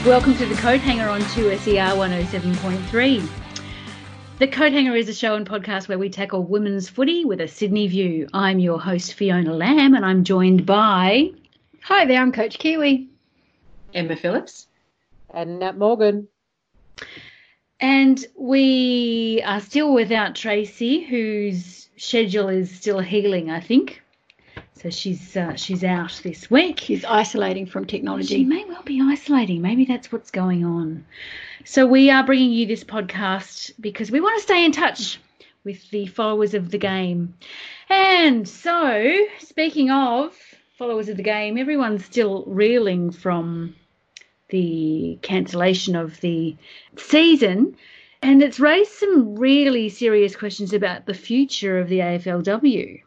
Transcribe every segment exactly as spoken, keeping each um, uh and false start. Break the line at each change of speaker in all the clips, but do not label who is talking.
welcome to the Coat Hanger on two S E R one oh seven point three. The Coat Hanger is a show and podcast where we tackle women's footy with a Sydney view. I'm your host, Fiona Lamb, and I'm joined by...
Hi there, I'm Coach Kiwi.
Emma Phillips.
And Nat Morgan.
And we are still without Tracy, whose schedule is still healing, I think. So she's uh, she's out this week.
She's isolating from technology.
She may well be isolating. Maybe that's what's going on. So we are bringing you this podcast because we want to stay in touch with the followers of the game. And so, speaking of followers of the game, everyone's still reeling from the cancellation of the season. And it's raised some really serious questions about the future of the A F L W.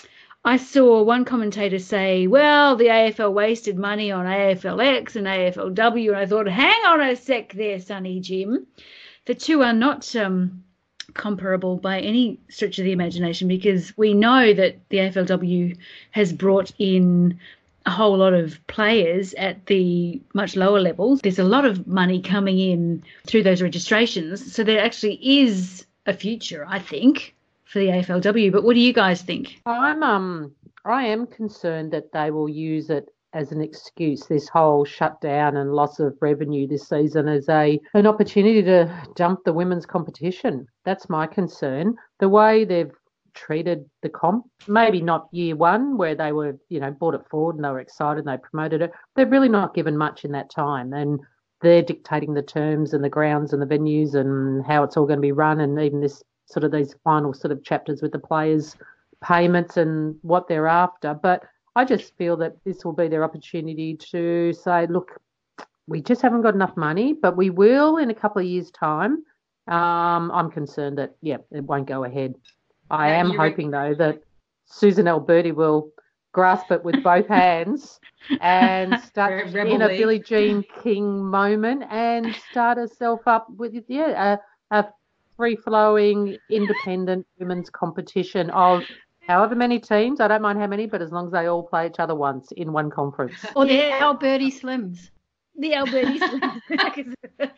I saw one commentator say, well, the A F L wasted money on A F L X and A F L W, and I thought, hang on a sec there, Sonny Jim. The two are not um, comparable by any stretch of the imagination, because we know that the A F L W has brought in a whole lot of players at the much lower levels. There's a lot of money coming in through those registrations, so there actually is a future, I think, for the A F L W. But what do you guys think?
I'm um I am concerned that they will use it as an excuse, this whole shutdown and loss of revenue this season, as a an opportunity to dump the women's competition. That's my concern. The way they've treated the comp, maybe not year one where they were, you know, brought it forward and they were excited and they promoted it. They've really not given much in that time, and they're dictating the terms and the grounds and the venues and how it's all going to be run, and even this sort of these final sort of chapters with the players' payments and what they're after. But I just feel that this will be their opportunity to say, look, we just haven't got enough money, but we will in a couple of years' time. Um, I'm concerned that, yeah, it won't go ahead. I
Yeah,
am hoping, though, that Susan Alberti will grasp it with both hands and start
Rebel
in a
League.
Billie Jean King moment and start herself up with, yeah, a, a free-flowing, independent women's competition of however many teams. I don't mind how many, but as long as they all play each other once in one conference.
Or the Alberti Slims.
The Alberti Slims.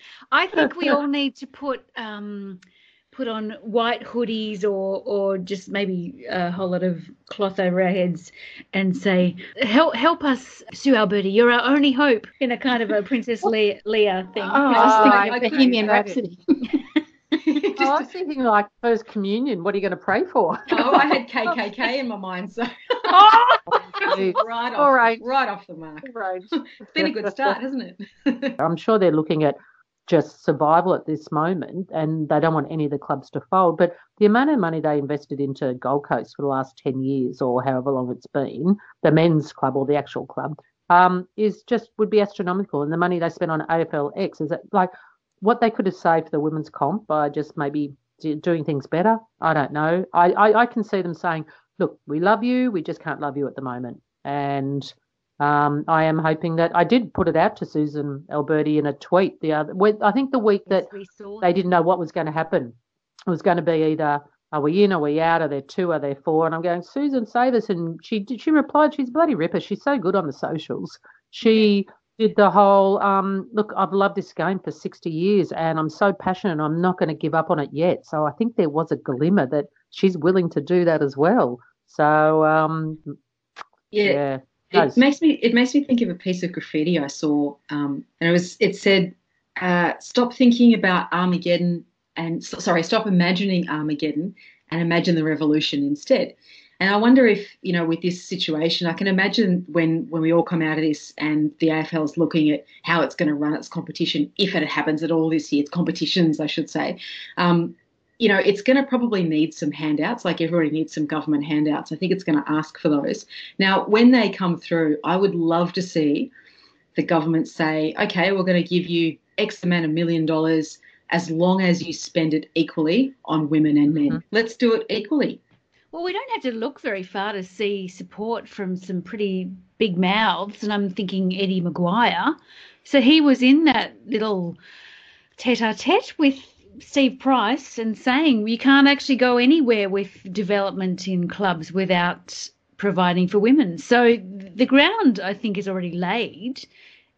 I think we all need to put um, put on white hoodies or or just maybe a whole lot of cloth over our heads and say, help help us, Sue Alberti, you're our only hope, in a kind of a Princess Le- Leia thing.
Oh, I was thinking
I
of
agree.
Bohemian Rhapsody.
Just
Oh, I was thinking like First Communion. What are you going to pray for?
oh, I had K K K in my mind, so
Oh,
right off,
all right.
right off the mark.
right.
It's been a good start, hasn't it?
I'm sure they're looking at just survival at this moment, and they don't want any of the clubs to fold. But the amount of money they invested into Gold Coast for the last ten years or however long it's been, the men's club or the actual club, um, is just would be astronomical. And the money they spent on A F L X is that, like, what they could have saved for the women's comp by just maybe do, doing things better. I don't know. I, I, I can see them saying, look, we love you, we just can't love you at the moment. And um, I am hoping that I did put it out to Susan Alberti in a tweet the other, I think the week that
Yes, we saw
they
that.
didn't know what was going to happen. It was going to be either, are we in, are we out, are there two, are there four? And I'm going, Susan, save us. And she she replied, she's a bloody ripper. She's so good on the socials. She did the whole, um, look, I've loved this game for sixty years and I'm so passionate, I'm not going to give up on it yet. So I think there was a glimmer that she's willing to do that as well. So, um,
Yeah.
yeah.
It makes me it makes me think of a piece of graffiti I saw, um, and it was it said, uh, "Stop thinking about Armageddon and sorry, stop imagining Armageddon and imagine the revolution instead." And I wonder if, you know, with this situation, I can imagine when when we all come out of this and the A F L is looking at how it's going to run its competition, if it happens at all this year, its competitions, I should say. Um, you know, it's going to probably need some handouts, like everybody needs some government handouts. I think it's going to ask for those. Now, when they come through, I would love to see the government say, okay, we're going to give you X amount of million dollars as long as you spend it equally on women and men.
Mhm.
Let's do it equally.
Well, we don't have to look very far to see support from some pretty big mouths, and I'm thinking Eddie Maguire. So he was in that little tete-a-tete with Steve Price and saying you can't actually go anywhere with development in clubs without providing for women. So the ground, I think, is already laid.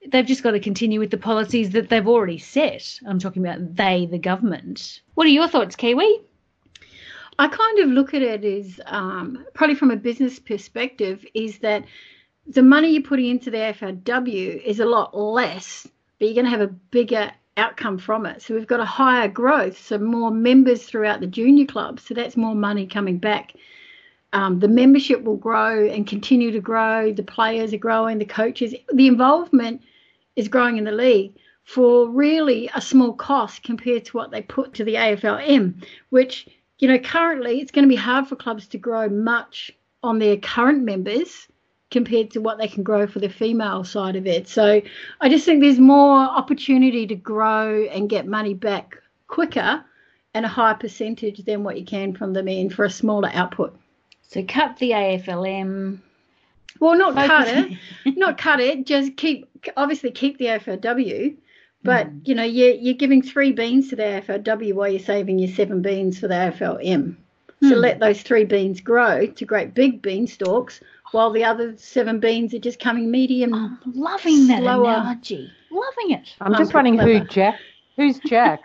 they've just got to continue with the policies that they've already set. I'm talking about they, the government. What are your thoughts, Kiwi?
I kind of look at it as um, probably from a business perspective is that the money you're putting into the A F L W is a lot less, but you're going to have a bigger outcome from it. So we've got a higher growth, so more members throughout the junior clubs. So that's more money coming back. Um, the membership will grow and continue to grow. The players are growing, the coaches, the involvement is growing in the league for really a small cost compared to what they put to the A F L M, which, you know, currently it's going to be hard for clubs to grow much on their current members compared to what they can grow for the female side of it. So I just think there's more opportunity to grow and get money back quicker and a higher percentage than what you can from the men for a smaller output.
So cut the A F L M.
Well, not cut it, not cut it, just keep, obviously keep the A F L W, but, mm. you know, you're, you're giving three beans to the A F L W while you're saving your seven beans for the A F L M. Mm. So let those three beans grow to great big beanstalks, while the other seven beans are just coming medium.
I'm loving that
slower.
analogy. Loving it.
I'm just wondering who Jack, who's Jack?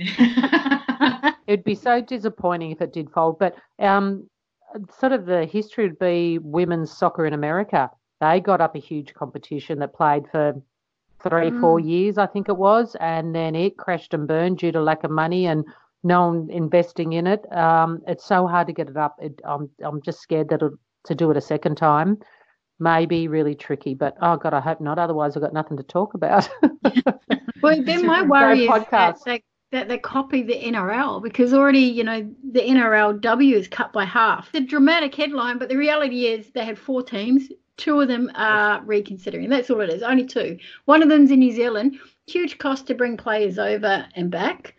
It'd be so disappointing if it did fold. But um, sort of the history would be women's soccer in America. They got up a huge competition that played for three, mm. four years, I think it was, and then it crashed and burned due to lack of money and no one investing in it. Um, it's so hard to get it up. It, I'm, I'm just scared that it'll to do it a second time may be really tricky, but oh God, I hope not. Otherwise I've got nothing to talk about.
Well, then my worry is that they, that they copy the N R L because already, you know, the N R L W is cut by half. It's a dramatic headline, but the reality is they had four teams. Two of them are reconsidering. That's all it is, only two. One of them's in New Zealand. Huge cost to bring players over and back.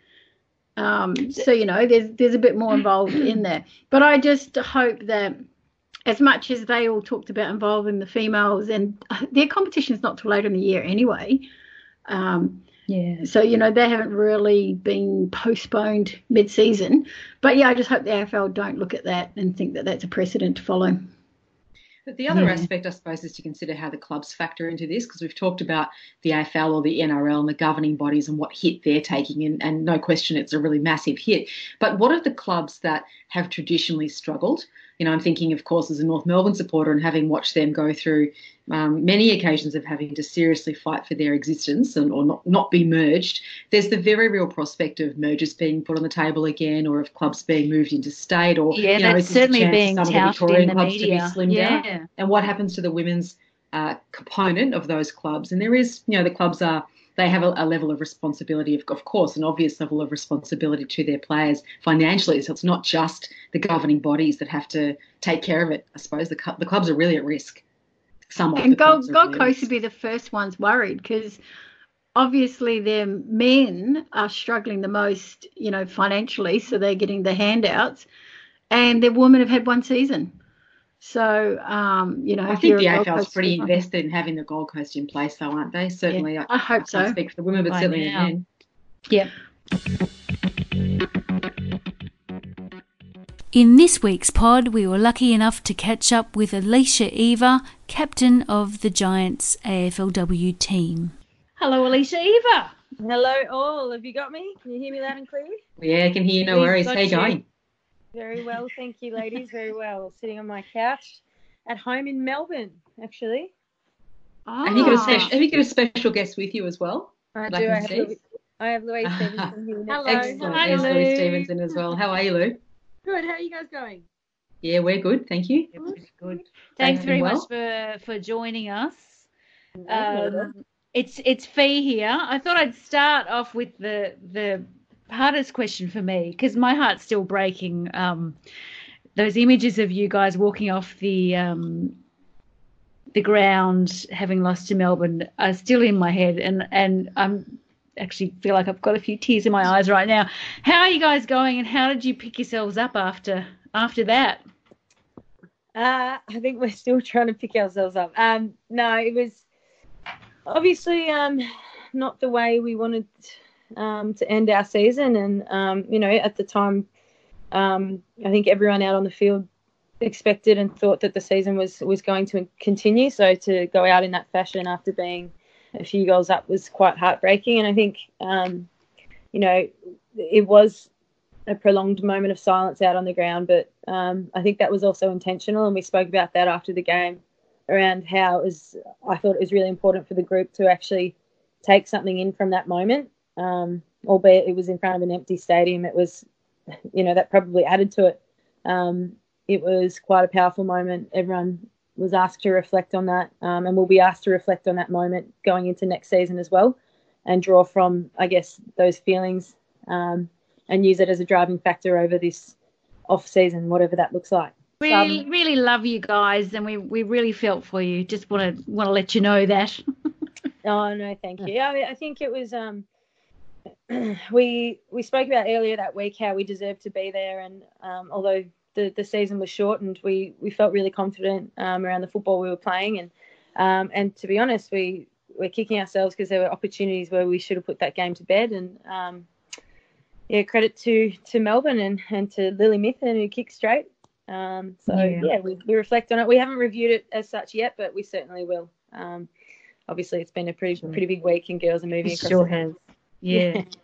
Um, so, you know, there's there's a bit more involved in there. But I just hope that as much as they all talked about involving the females, and their competition's not till later in the year anyway. Um,
yeah.
So, you know, they haven't really been postponed mid-season. But, yeah, I just hope the A F L don't look at that and think that that's a precedent to follow.
But the other
yeah.
aspect, I suppose, is to consider how the clubs factor into this, because we've talked about the A F L or the N R L and the governing bodies and what hit they're taking, and, and no question it's a really massive hit. But what are the clubs that have traditionally struggled? You know, I'm thinking, of course, as a North Melbourne supporter and having watched them go through um, many occasions of having to seriously fight for their existence and or not, not be merged, there's the very real prospect of mergers being put on the table again, or of clubs being moved into state, or
yeah,
you know,
that's certainly being
some of the Victorian
in the
clubs
media.
to be slimmed
yeah.
down. And what happens to the women's uh, component of those clubs? And there is, you know, the clubs are, they have a, a level of responsibility, of, of course, an obvious level of responsibility to their players financially. So it's not just the governing bodies that have to take care of it. I suppose the, the clubs are really at risk. Somewhat.
And Gold, Gold Coast would be the first ones worried because obviously their men are struggling the most, you know, financially, so they're getting the handouts, and their women have had one season. So, um, you know,
I think the A F L is pretty invested in having the Gold Coast in place, though, aren't they? Certainly,
yeah,
I,
I hope
I
so.
can't speak for the women, but
By
certainly
now.
the men.
Yep.
In this week's pod, we were lucky enough to catch up with Alicia Eva, captain of the Giants A F L W team.
Hello, Alicia Eva.
Hello, all. Have you got me? Can you hear me loud and clear?
Yeah, I can hear you. No
We've
worries.
got
How you
you.
going?
Very well, thank you, ladies. Very well. Sitting on my couch at home in Melbourne, actually.
Oh.
Have you got a special? Have you got a special guest with you as well?
I
that
do.
I
I
can
have,
see?
Louise, I have Louise Stevenson here.
Hello.
Excellent.
Hi,
There's
Lou.
Louise Stevenson as well. How are you, Lou?
Good. How are you guys going?
Yeah, we're good. Thank you.
Good. good. Thanks
Doing
very
well.
much for, for joining us.
Um,
Um, it's it's Fee here. I thought I'd start off with the the hardest question for me because my heart's still breaking. Um, those images of you guys walking off the um, the ground, having lost to Melbourne, are still in my head, and and I'm actually feel like I've got a few tears in my eyes right now. How are you guys going, and how did you pick yourselves up after after that?
Uh, I think we're still trying to pick ourselves up. Um, no, it was obviously um, not the way we wanted um, to end our season. And, um, you know, at the time, um, I think everyone out on the field expected and thought that the season was, was going to continue. So to go out in that fashion after being a few goals up was quite heartbreaking. And I think, um, you know, it was a prolonged moment of silence out on the ground, but um, I think that was also intentional. And we spoke about that after the game around how it was, I thought it was really important for the group to actually take something in from that moment, um, albeit it was in front of an empty stadium. It was, you know, that probably added to it. Um, it was quite a powerful moment. Everyone was asked to reflect on that, um, and will be asked to reflect on that moment going into next season as well, and draw from, I guess, those feelings um, and use it as a driving factor over this off season, whatever that looks like.
Really,
Um,
really love you guys, and we, we really felt for you. Just want to want to let you know that.
Oh no, thank you. I, mean, I think it was. Um, we we spoke about earlier that week how we deserved to be there, and um, although the, the season was shortened, we, we felt really confident um, around the football we were playing, and um, and to be honest, we were kicking ourselves because there were opportunities where we should have put that game to bed. And um, yeah, credit to to Melbourne and, and to Lily Mithen who kicked straight. Um, so yeah, yeah we, we reflect on it. We haven't reviewed it as such yet, but we certainly will. Um, obviously, it's been a pretty sure. pretty big week, and girls are moving
it
across.
Sure has. Yeah. yeah.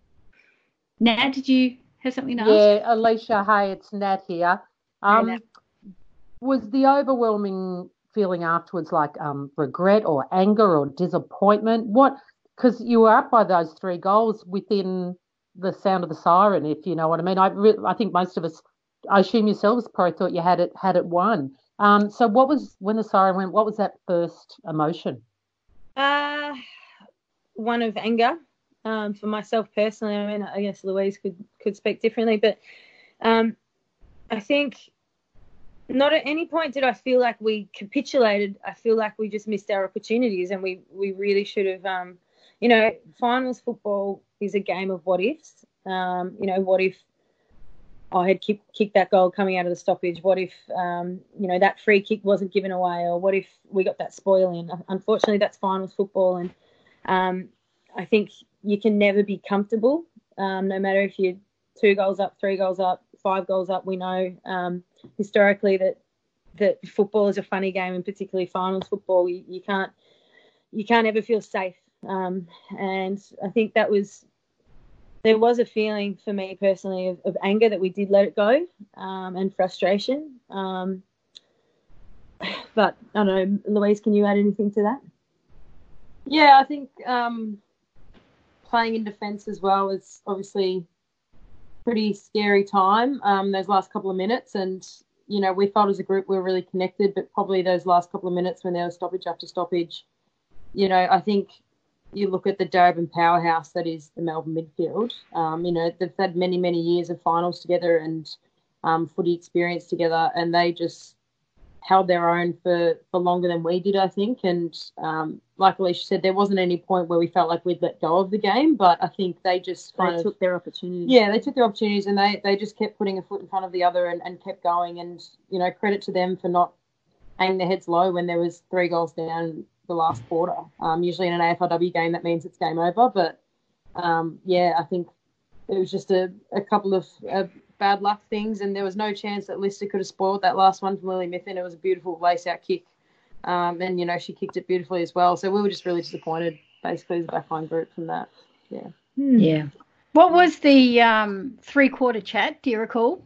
Nat, did you have something to ask?
Yeah, Alicia, hey, it's Nat here. Um,
hey, Nat.
Was the overwhelming feeling afterwards like um, regret or anger or disappointment? What? Because you were up by those three goals within the sound of the siren, if you know what I mean. I re- I think most of us, I assume yourselves, probably thought you had it had it won. Um, so what was, when the siren went, what was that first emotion?
Uh, one of anger. Um, for myself personally, I mean, I guess Louise could, could speak differently, but um, I think not at any point did I feel like we capitulated. I feel like we just missed our opportunities, and we, we really should have, um, you know, finals football is a game of what ifs. Um, you know, what if I had kicked, kicked that goal coming out of the stoppage? What if, um, you know, that free kick wasn't given away? Or what if we got that spoil in? Unfortunately, that's finals football, and um, I think you can never be comfortable, um, no matter if you're two goals up, three goals up, five goals up. We know um, historically that that football is a funny game, and particularly finals football, you, you can't you can't ever feel safe. Um, and I think that was there was a feeling for me personally of, of anger that we did let it go, um, and frustration. Um, but I don't know, Louise, can you add anything to that?
Yeah, I think. Um... Playing in defence as well is obviously pretty scary time, um, those last couple of minutes. And, you know, we felt as a group we were really connected, but probably those last couple of minutes when there was stoppage after stoppage, you know, I think you look at the Darebin powerhouse that is the Melbourne midfield. Um, you know, they've had many, many years of finals together and um, footy experience together, and they just held their own for, for longer than we did, I think. And um, like Alicia said, there wasn't any point where we felt like we'd let go of the game, but I think they just kind
they
of
took their opportunities.
Yeah, they took their opportunities, and they, they just kept putting a foot in front of the other and, and kept going. And, you know, credit to them for not hanging their heads low when there was three goals down the last quarter. Um, usually in an A F L W game, that means it's game over. But, um, yeah, I think it was just a, a couple of uh, bad luck things, and there was no chance that Lister could have spoiled that last one from Lily Mithen. It was a beautiful lace-out kick, um, and, you know, she kicked it beautifully as well. So we were just really disappointed, basically, as a backline group from that. Yeah.
Hmm. Yeah.
What was the um, three-quarter chat? Do you recall?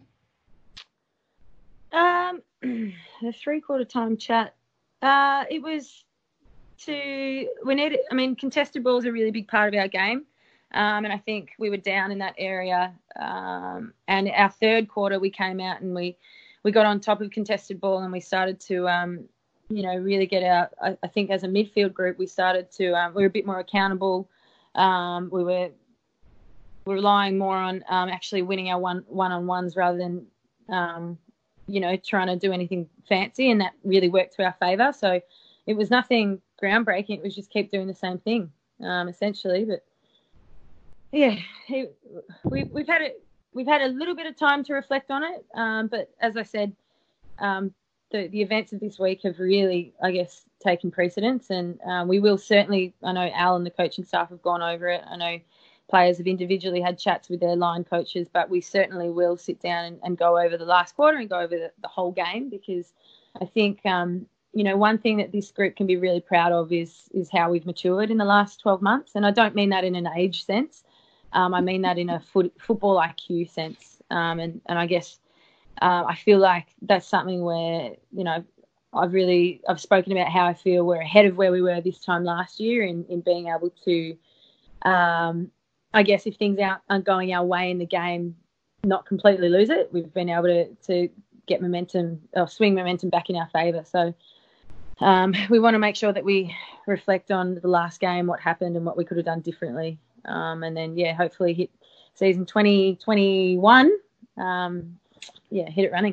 Um, the three-quarter time chat. Uh, it was to we need. I mean, contested ball is a really big part of our game, um, and I think we were down in that area. Um, and our third quarter, we came out and we we got on top of contested ball, and we started to, um, you know, really get out. I, I think as a midfield group, we started to um, we were a bit more accountable. Um, we were relying more on um, actually winning our one one on ones rather than. Um, you know, trying to do anything fancy, and that really worked to our favour. So it was nothing groundbreaking. It was just keep doing the same thing, um, essentially. But yeah, it, we, we've had it. We've had a little bit of time to reflect on it. Um, but as I said, um, the the events of this week have really, I guess, taken precedence, and um, we will certainly. I know Al and the coaching staff have gone over it. I know players have individually had chats with their line coaches, but we certainly will sit down and, and go over the last quarter and go over the, the whole game, because I think, um, you know, one thing that this group can be really proud of is is how we've matured in the last twelve months. And I don't mean that in an age sense. Um, I mean that in a foot, football I Q sense. Um, and, and I guess uh, I feel like that's something where, you know, I've really, I've spoken about how I feel we're ahead of where we were this time last year in, in being able to, um, I guess if things aren't, aren't going our way in the game, not completely lose it. We've been able to, to get momentum or swing momentum back in our favour. So um, we want to make sure that we reflect on the last game, what happened and what we could have done differently. Um, and then, yeah, hopefully hit season twenty twenty-one, um, yeah, hit it running.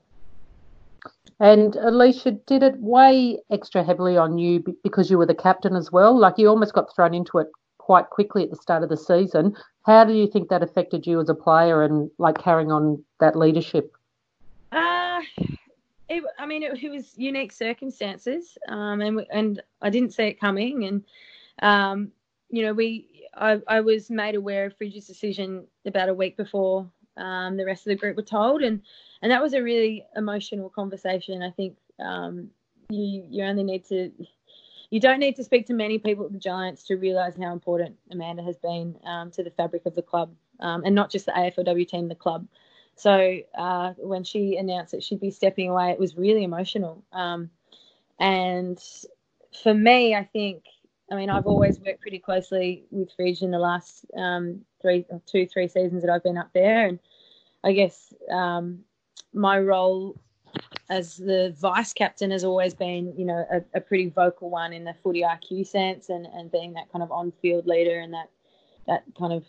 And Alicia, did it weigh extra heavily on you because you were the captain as well? Like you almost got thrown into it quite quickly at the start of the season. How do you think that affected you as a player and like carrying on that leadership?
Uh, it, I mean, it, it was unique circumstances, um, and and I didn't see it coming. And um, you know, we I, I was made aware of Fridge's decision about a week before um, the rest of the group were told, and and that was a really emotional conversation. I think um, you you only need to. You don't need to speak to many people at the Giants to realise how important Amanda has been um, to the fabric of the club, um, and not just the A F L W team, the club. So uh, when she announced that she'd be stepping away, it was really emotional. Um, and for me, I think, I mean, I've always worked pretty closely with Fridge in the last um, three, two, three seasons that I've been up there. And I guess um, my role as the vice captain has always been, you know, a, a pretty vocal one in the footy I Q sense and, and being that kind of on-field leader and that that kind of,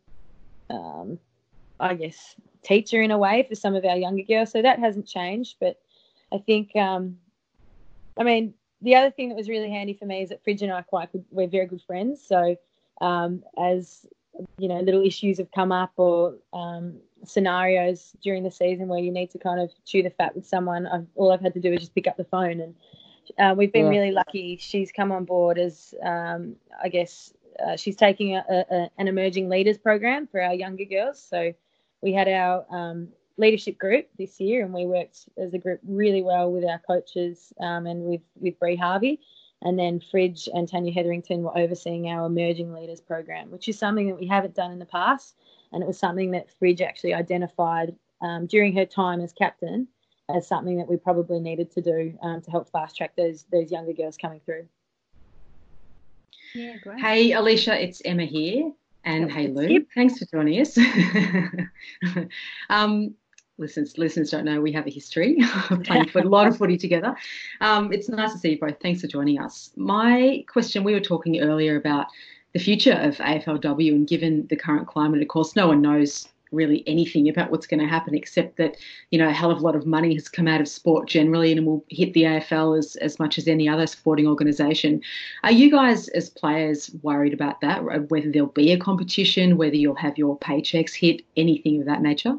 um, I guess, teacher in a way for some of our younger girls. So that hasn't changed. But I think, um, I mean, the other thing that was really handy for me is that Fridge and I are quite good, we're very good friends. So um, as, you know, little issues have come up or um, scenarios during the season where you need to kind of chew the fat with someone, I've, all I've had to do is just pick up the phone. And uh, we've been yeah. really lucky. She's come on board as, um, I guess, uh, she's taking a, a, an emerging leaders program for our younger girls. So we had our um, leadership group this year and we worked as a group really well with our coaches um, and with, with Bree Harvey. And then Fridge and Tanya Hetherington were overseeing our emerging leaders program, which is something that we haven't done in the past. And it was something that Fridge actually identified um, during her time as captain as something that we probably needed to do um, to help fast track those those younger girls coming through.
Yeah, great.
Hey, Alicia, it's Emma here. And hey, Lou,
Yep.
Thanks for joining us. um, listeners, listeners don't know we have a history of playing for a lot of footy together. Um, it's nice to see you both. Thanks for joining us. My question, we were talking earlier about the future of A F L W, and given the current climate, of course, no one knows really anything about what's going to happen except that, you know, a hell of a lot of money has come out of sport generally and will hit the A F L as, as much as any other sporting organisation. Are you guys as players worried about that, whether there'll be a competition, whether you'll have your paychecks hit, anything of that nature?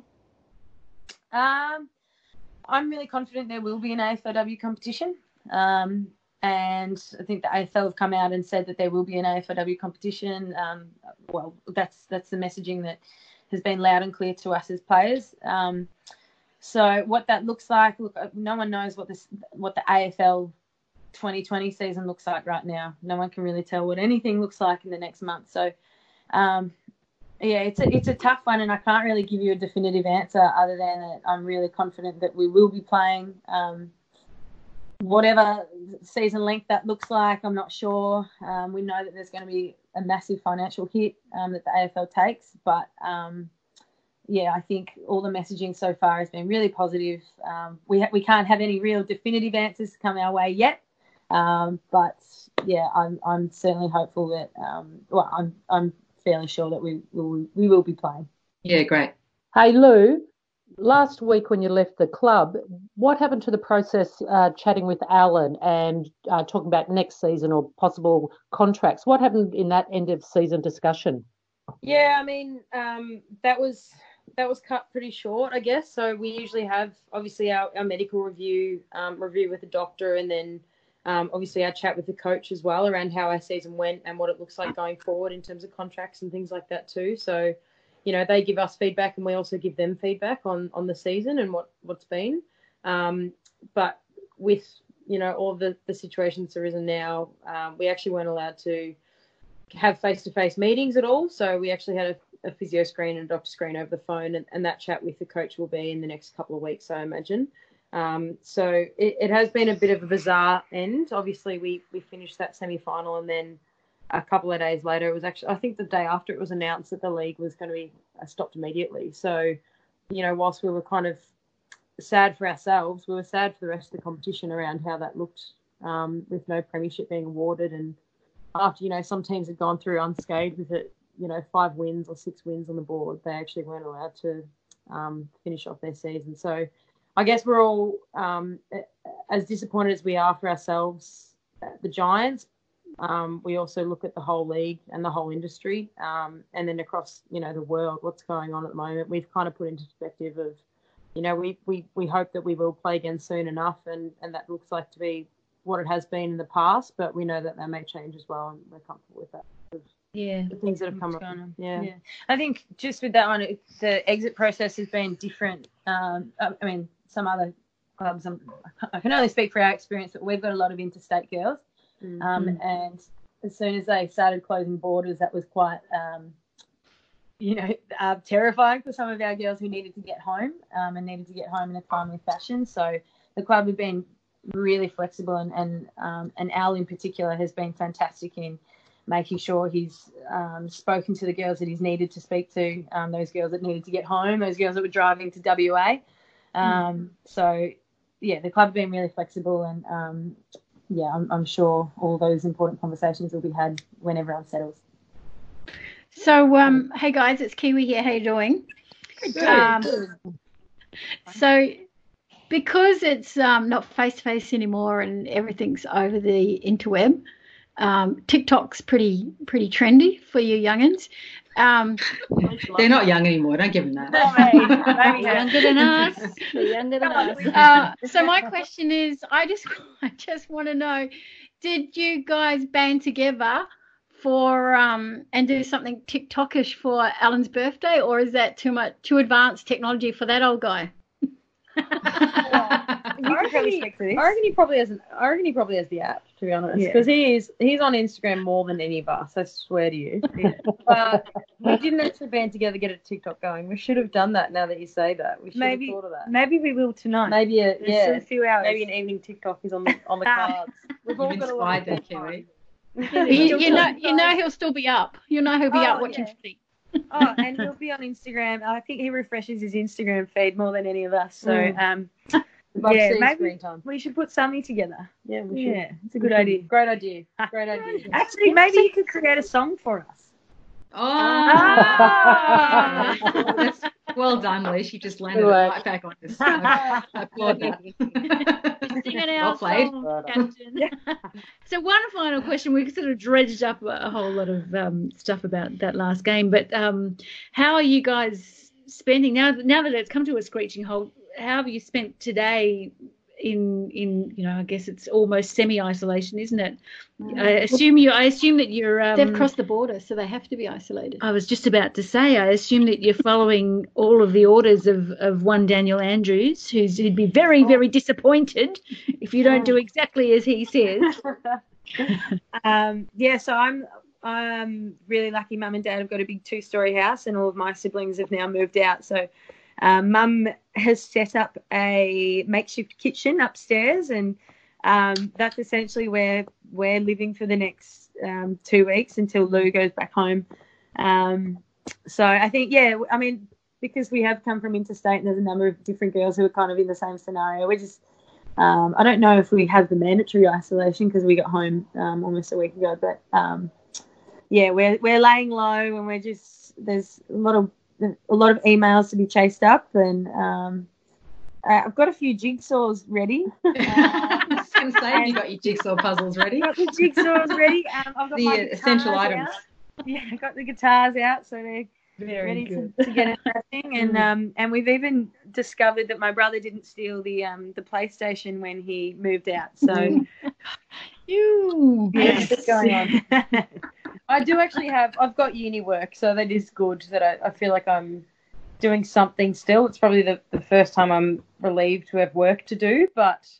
Um, I'm really confident there will be an A F L W competition. Um, and I think the A F L have come out and said that there will be an A F L W competition. Um, well, that's that's the messaging that has been loud and clear to us as players. Um, so what that looks like, look, no one knows what this what the A F L twenty twenty season looks like right now. No one can really tell what anything looks like in the next month. So, um, yeah, it's a, it's a tough one, and I can't really give you a definitive answer other than that I'm really confident that we will be playing. Um, whatever season length that looks like, I'm not sure. Um, we know that there's going to be a massive financial hit um, that the A F L takes, but um, yeah, I think all the messaging so far has been really positive. Um, we ha- we can't have any real definitive answers come our way yet, um, but yeah, I'm I'm certainly hopeful that um, well, I'm I'm fairly sure that we will we will be playing.
Yeah, great.
Hey, Lou, last week when you left the club, what happened to the process uh, chatting with Alan and uh, talking about next season or possible contracts? What happened in that end of season discussion?
Yeah, I mean, um, that was that was cut pretty short, I guess. So we usually have, obviously, our, our medical review, um, review with the doctor, and then um, obviously our chat with the coach as well around how our season went and what it looks like going forward in terms of contracts and things like that too. So, you know, they give us feedback and we also give them feedback on, on the season and what, what's been. Um, but with you know, all the, the situations there arisen now, um, we actually weren't allowed to have face-to-face meetings at all. So we actually had a, a physio screen and a doctor screen over the phone, and, and that chat with the coach will be in the next couple of weeks, I imagine. Um, so it, it has been a bit of a bizarre end. Obviously, we, we finished that semi-final, and then a couple of days later, it was actually, I think the day after it was announced that the league was going to be stopped immediately. So, you know, whilst we were kind of sad for ourselves, we were sad for the rest of the competition around how that looked, um, with no premiership being awarded. And after, you know, some teams had gone through unscathed with it, you know, five wins or six wins on the board, they actually weren't allowed to um, finish off their season. So I guess we're all um, as disappointed as we are for ourselves, the Giants. Um, we also look at the whole league and the whole industry, um, and then across, you know, the world, what's going on at the moment. We've kind of put into perspective of, you know, we, we, we hope that we will play again soon enough, and, and that looks like to be what it has been in the past, but we know that that may change as well, and we're comfortable with that.
Yeah,
the things that have come up. Yeah.
yeah, I think just with that one, it, the exit process has been different. Um, I, I mean, some other clubs, I'm, I can only speak for our experience, but we've got a lot of interstate girls, mm-hmm. um, and as soon as they started closing borders, that was quite, um, you know, uh, terrifying for some of our girls who needed to get home um, and needed to get home in a timely fashion. So the club have been really flexible, and and, um, and Al in particular has been fantastic in making sure he's um, spoken to the girls that he's needed to speak to, um, those girls that needed to get home, those girls that were driving to W A. Um, mm. So, yeah, the club have been really flexible, and, um, yeah, I'm, I'm sure all those important conversations will be had when everyone settles.
So, um, hey, guys, it's Kiwi here. How you doing?
Good.
Um, so... Because it's um, not face-to-face anymore and everything's over the interweb, um, TikTok's pretty pretty trendy for you youngins. Um,
They're not young anymore. Don't give them that.
They're younger than us. They're younger than us.
Uh, so my question is, I just I just want to know, did you guys band together for um, and do something TikTokish for Alan's birthday, or is that too much too advanced technology for that old guy?
I reckon, he, I reckon he probably has. An, I reckon he probably has the app, to be honest, because yeah. he is. He's on Instagram more than any of us. I swear to you. Yeah. But we didn't actually band together to get a TikTok going. We should have done that. Now that you say that, we should maybe, have thought of that.
Maybe we will tonight.
Maybe a
There's
yeah,
a few hours.
Maybe an evening TikTok is on the on the cards.
We've all got a lot of Kiwi.
You, you know, you know he'll still be up. You know he'll be
oh,
up watching
yeah.
footy.
Oh, and he'll be on Instagram. I think he refreshes his Instagram feed more than any of us. So, mm. um, yeah, maybe we should put something together.
Yeah, we should.
Yeah, it's a good idea.
Great idea. Great idea.
Actually, maybe you could create a song for us.
Oh, ah. That's well done, Liz. You just landed it right back on this. I applaud that.
Singing our well played. Song, Captain. So one final question. We sort of dredged up a whole lot of um, stuff about that last game, but um, how are you guys spending now? Now that it's come to a screeching halt, how have you spent today? In, in you know, I guess it's almost semi-isolation, isn't it? Mm. I assume you. I assume that you're. Um,
They've crossed the border, so they have to be isolated.
I was just about to say. I assume that you're following all of the orders of, of one Daniel Andrews, who's who'd be very very disappointed if you don't do exactly as he says.
um, yeah, so I'm. I'm really lucky. Mum and Dad have got a big two-story house, and all of my siblings have now moved out. So. Um, Mum has set up a makeshift kitchen upstairs, and um, that's essentially where we're living for the next um, two weeks until Lou goes back home. Um, so I think, yeah, I mean, because we have come from interstate and there's a number of different girls who are kind of in the same scenario, we're just, um, I don't know if we have the mandatory isolation because we got home um, almost a week ago, but um, yeah, we're we're laying low, and we're just, there's a lot of a lot of emails to be chased up, and um, I've got a few jigsaws ready. Uh,
I was going to say, you got your jigsaw puzzles ready?
I've got the jigsaws ready. Um, I've got
the
my
essential items.
Out. Yeah, I've got the guitars out, so they're Very ready to, to get it crashing. And um, and we've even discovered that my brother didn't steal the um the PlayStation when he moved out. So
you,
yeah, what's going on?
I do actually have, I've got uni work, so that is good that I, I feel like I'm doing something still. It's probably the, the first time I'm relieved to have work to do, but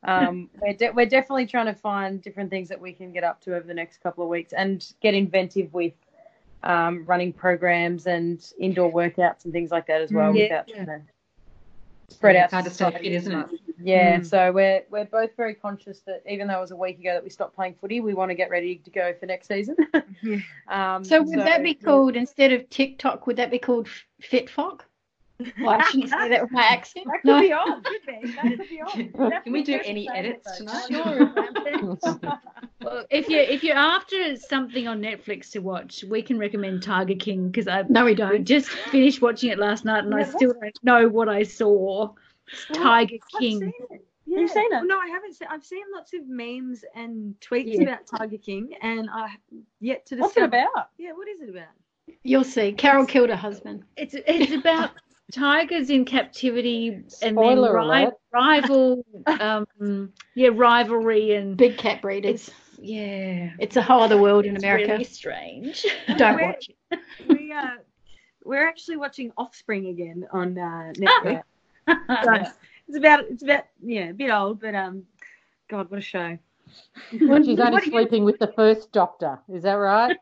um, we're de- we're definitely trying to find different things that we can get up to over the next couple of weeks and get inventive with um, running programs and indoor workouts and things like that as well.
Yeah.
Without trying to spread out.
Hard to stay fit, isn't it?
Yeah,
Mm.
so we're we're both very conscious that even though it was a week ago that we stopped playing footy, we want to get ready to go for next season. um,
So would that be called, instead of TikTok, would that be called FitFock? Well, I shouldn't say that with my accent.
That could
No.
be on. Could be. That could be on.
Can we do any edits tonight?
Well, if you if you're after something on Netflix to watch, we can recommend Tiger King because I
No, we
we
don't.
just finished watching it last night and I
Yeah,
still don't know what I saw. It's Tiger
I've
King.
seen it. Yeah.
You've seen it?
Well, no, I haven't seen. I've seen lots of memes and tweets
Yeah.
about Tiger King, and I have yet to
What's it
discover.
about?
Yeah, what is it about?
You'll see. Carol killed her husband.
It's it's about tigers in captivity and
Spoiler
then ri-
alert.
rival um yeah rivalry and
Big cat breeders.
yeah.
It's a whole other world in
It's
America.
really strange.
Don't
We're-
watch it.
we uh, we're actually watching Offspring again on uh, Netflix. So it's about it's about yeah a bit old, but um, God, what a show!
She's only
What do you-
sleeping with the first doctor. Is that right?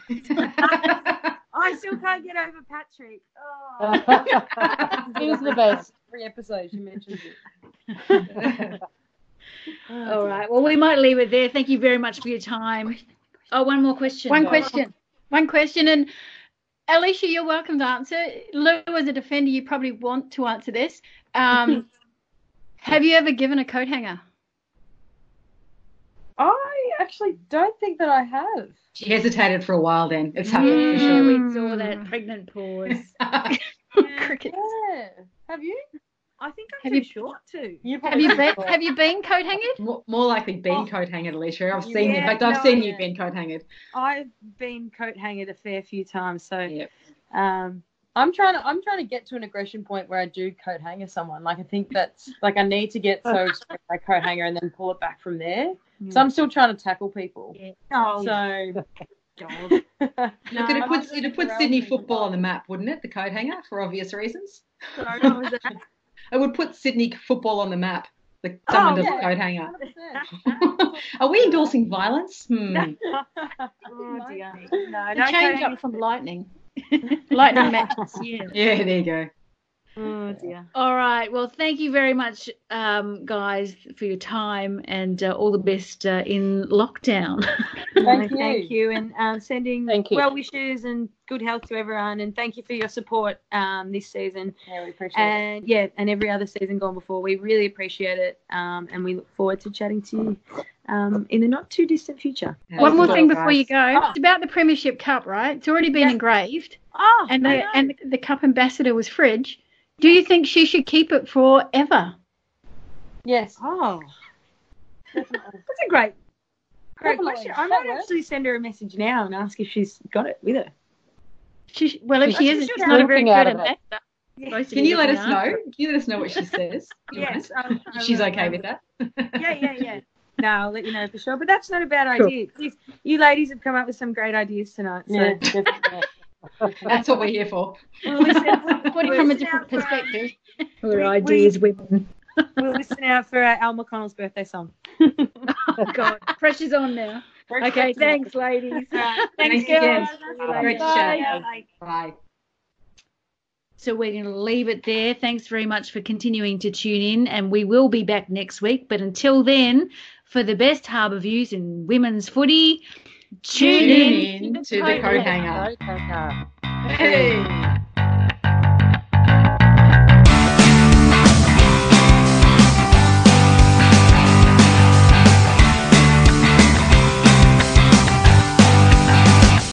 I still can't get over Patrick. Oh.
He's the best.
Three episodes you mentioned it.
All right. Well, we might leave it there. Thank you very much for your time. Oh, one more question.
One question. One question. And Alicia, you're welcome to answer. Lou, as a defender, you probably want to answer this. Um, have you ever given a coat hanger?
I actually don't think that I have.
She hesitated for a while then. It's happened for
Yeah,
sure.
we saw that pregnant pause.
Cricket.
Yeah. Have you?
I think I'm
Have
too
you-
short too.
You
Have you been? Have you been coat hangered?
More, more likely been
Oh.
coat hanged, Alicia. I've seen you. In
Yeah,
fact, I've
no,
seen
yeah.
you been coat hanged.
I've been coat hangered a fair few times, so
Yep.
um,
I'm trying to I'm trying to get to an aggression point where I do coat hanger someone. Like I think that's like I need to get so extreme by coat hanger and then pull it back from there. So I'm still trying to tackle people.
Yeah.
oh,
So
God.
Look, it'd
I'm
put,
actually
it'd put
around
Sydney
things
football
like-
on the map, wouldn't it? The coat hanger, for obvious reasons.
Sorry, what was that?
It would put Sydney football on the map. The, someone
Oh,
does
yeah.
a coat hanger.
one hundred percent.
Are we endorsing violence? Hmm.
Oh dear. No,
The
no coat
change
hanger.
up from lightning. Lightning matches.
Yeah.
Yeah, there you go.
Oh dear.
All right. Well, thank you very much, um, guys, for your time and uh, all the best uh, in lockdown.
Thank
No,
you.
Thank you, and um, sending
Thank you.
well wishes and good health to everyone, and thank you for your support um, this season,
Yeah, we appreciate it.
and yeah, and every other season gone before. We really appreciate it, um, and we look forward to chatting to you um, in the not too distant future.
One more
Well,
thing before you
guys.
go.
Oh.
It's about the Premiership Cup, right? It's already been
Yeah.
engraved,
Oh,
and
I
the
know.
and the, the cup ambassador was Fridge. Do you think she should keep it forever?
Yes.
oh,
Definitely.
that's a great, great
Definitely.
question. I
That
might
works.
actually send her a message now and ask if she's got it with her.
She, well, if
She
she isn't,
should
she's
have
not a very
looking
good
out of it.
ambassador.
Supposed to
Can
be
you let
looking
us know?
after
Can you let us know what she says?
Yes, um, I
She's
will.
okay with that?
Yeah, yeah, yeah. No, I'll let you know for sure. But that's not a bad
Sure.
idea. You, you ladies have come up with some great ideas tonight. So
Yeah, definitely.
That's what we're here for.
we'll listen,
Put it from a different perspective.
Her
We-
ideas, women.
we'll listen out for uh, Al McConnell's birthday song.
Oh, God. Pressure's on now. Okay, thanks, ladies.
Right.
Thanks
girls.
again.
Bye.
Great
Bye.
chat.
Bye.
Bye.
So we're going to leave it there. Thanks very much for continuing to tune in, and we will be back next week. But until then, for the best harbour views in women's footy, tune,
Tune
in,
in to the coat hanger.
Coat hanger.
Hey.